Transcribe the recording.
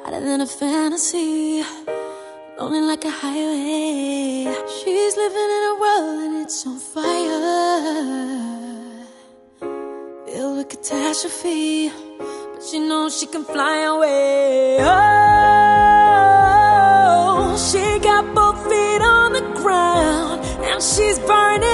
hotter than a fantasy, lonely like a highway. She's living in a world and it's on fire, filled with catastrophe, but she knows she can fly away. Oh, she got both feet on the ground and she's burning